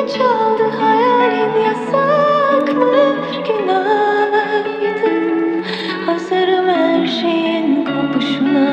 çaldı hayalin, yasak mı? Günaydın. Hazırım her şeyin kopuşuna.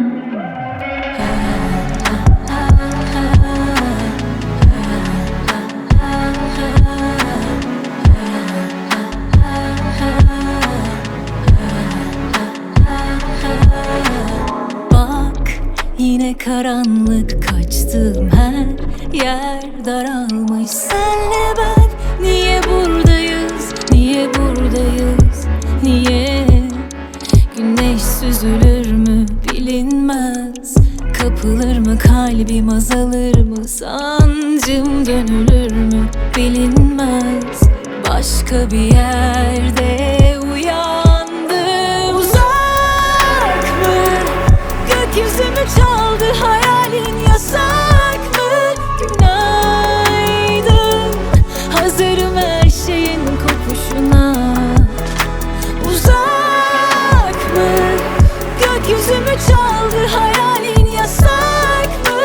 Yine karanlık, kaçtığım her yer daralmış. Senle ben niye buradayız, niye buradayız, niye? Güneş süzülür mü bilinmez. Kapılır mı kalbim, azalır mı sancım, dönülür mü bilinmez. Başka bir yerde uyandım. Uzak mı? Gökyüzümü çaldı hayalin, yasak mı? Günaydın. Hazırım her şeyin kopuşuna. Uzak mı? Gökyüzümü çaldı hayalin, yasak mı?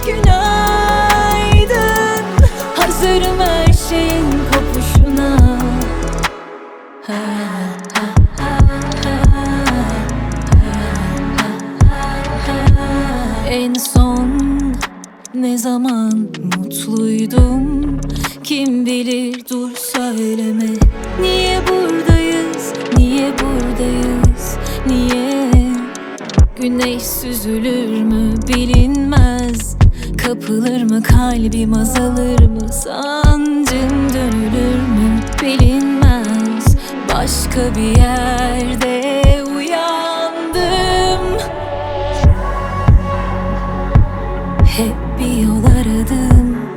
Günaydın. Hazırım her şeyin kopuşuna. En son ne zaman mutluydum, kim bilir, dur söyleme. Niye buradayız, niye buradayız, niye? Güneş süzülür mü bilinmez. Kapılır mı kalbim, azalır mı sancım, dönülür mü bilinmez. Başka bir yerde uyandım. Hep bir yol aradım,